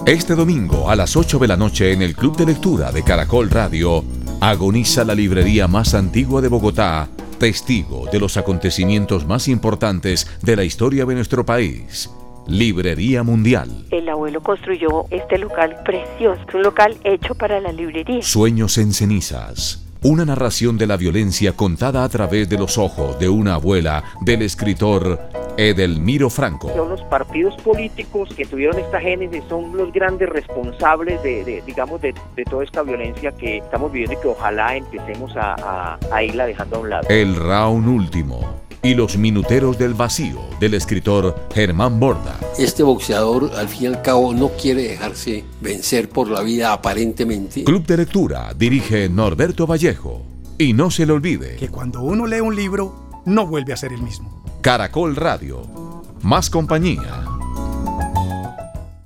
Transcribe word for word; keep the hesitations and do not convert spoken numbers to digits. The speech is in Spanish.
Este domingo a las ocho de la noche en el Club de Lectura de Caracol Radio, agoniza la librería más antigua de Bogotá, testigo de los acontecimientos más importantes de la historia de nuestro país. Librería Mundial. El abuelo construyó este local precioso, un local hecho para la librería. Sueños en cenizas. Una narración de la violencia contada a través de los ojos de una abuela del escritor Edelmiro Franco. Los partidos políticos que tuvieron esta génesis son los grandes responsables de, de digamos, de, de toda esta violencia que estamos viviendo y que ojalá empecemos a, a, a irla dejando a un lado. El round último y los minuteros del vacío del escritor Germán Borda. Este boxeador, al fin y al cabo, no quiere dejarse vencer por la vida aparentemente. Club de Lectura dirige Norberto Vallejo. Y no se le olvide que cuando uno lee un libro, no vuelve a ser el mismo. Caracol Radio. Más compañía.